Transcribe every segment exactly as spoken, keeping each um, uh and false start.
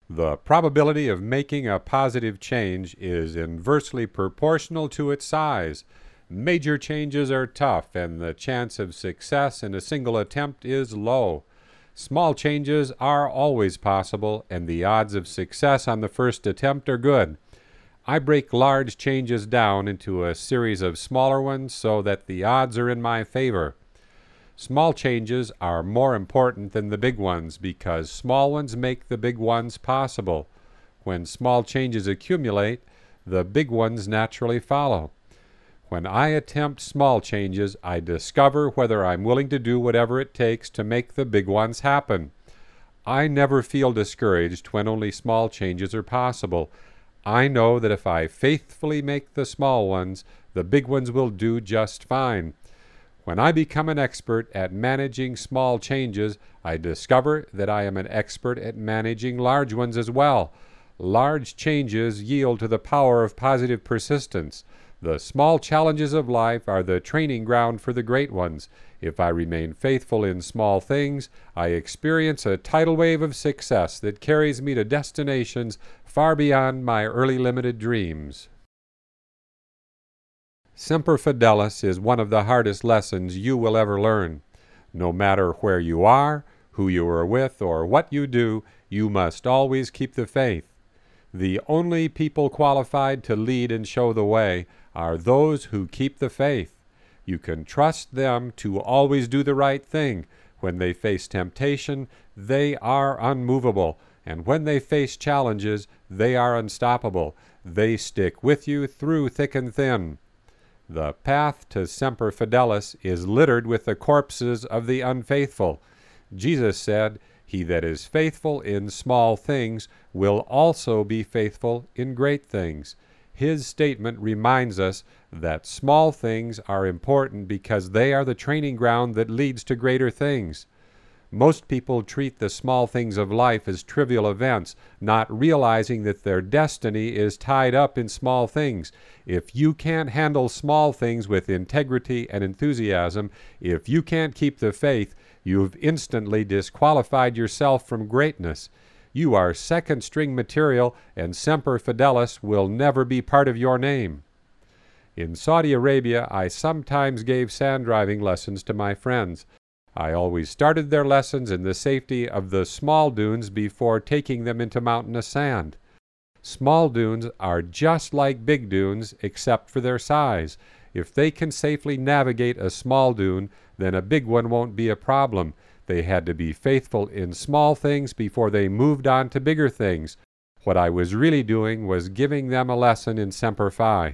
The probability of making a positive change is inversely proportional to its size. Major changes are tough, and the chance of success in a single attempt is low. Small changes are always possible, and the odds of success on the first attempt are good. I break large changes down into a series of smaller ones so that the odds are in my favor. Small changes are more important than the big ones because small ones make the big ones possible. When small changes accumulate, the big ones naturally follow. When I attempt small changes, I discover whether I'm willing to do whatever it takes to make the big ones happen. I never feel discouraged when only small changes are possible. I know that if I faithfully make the small ones, the big ones will do just fine. When I become an expert at managing small changes, I discover that I am an expert at managing large ones as well. Large changes yield to the power of positive persistence. The small challenges of life are the training ground for the great ones. If I remain faithful in small things, I experience a tidal wave of success that carries me to destinations far beyond my early limited dreams. Semper Fidelis is one of the hardest lessons you will ever learn. No matter where you are, who you are with, or what you do, you must always keep the faith. The only people qualified to lead and show the way are those who keep the faith. You can trust them to always do the right thing. When they face temptation, they are unmovable, and when they face challenges, they are unstoppable. They stick with you through thick and thin. The path to Semper Fidelis is littered with the corpses of the unfaithful. Jesus said, "He that is faithful in small things will also be faithful in great things." His statement reminds us that small things are important because they are the training ground that leads to greater things. Most people treat the small things of life as trivial events, not realizing that their destiny is tied up in small things. If you can't handle small things with integrity and enthusiasm, if you can't keep the faith, you've instantly disqualified yourself from greatness. You are second-string material, and Semper Fidelis will never be part of your name. In Saudi Arabia, I sometimes gave sand driving lessons to my friends. I always started their lessons in the safety of the small dunes before taking them into mountainous sand. Small dunes are just like big dunes except for their size. If they can safely navigate a small dune, then a big one won't be a problem. They had to be faithful in small things before they moved on to bigger things. What I was really doing was giving them a lesson in Semper Fi.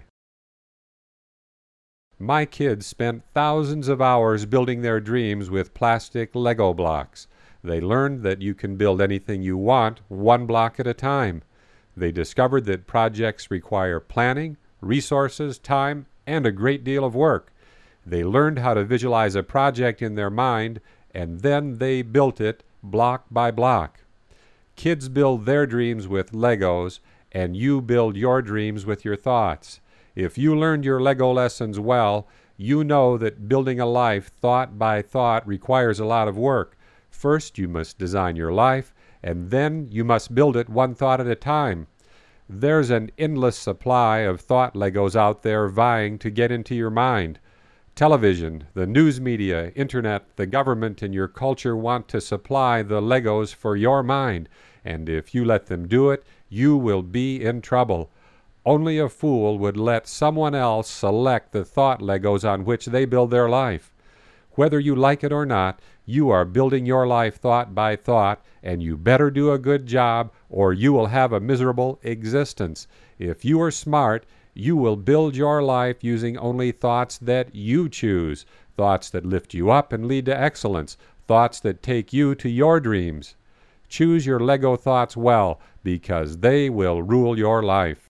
My kids spent thousands of hours building their dreams with plastic Lego blocks. They learned that you can build anything you want, one block at a time. They discovered that projects require planning, resources, time, and a great deal of work. They learned how to visualize a project in their mind, and then they built it block by block. Kids build their dreams with Legos, and you build your dreams with your thoughts. If you learned your Lego lessons well, you know that building a life thought by thought requires a lot of work. First, you must design your life, and then you must build it one thought at a time. There's an endless supply of thought Legos out there vying to get into your mind. Television, the news media, internet, the government, and your culture want to supply the Legos for your mind, and if you let them do it, you will be in trouble. Only a fool would let someone else select the thought Legos on which they build their life. Whether you like it or not, you are building your life thought by thought, and you better do a good job or you will have a miserable existence. If you are smart, you will build your life using only thoughts that you choose, thoughts that lift you up and lead to excellence, thoughts that take you to your dreams. Choose your Lego thoughts well, because they will rule your life.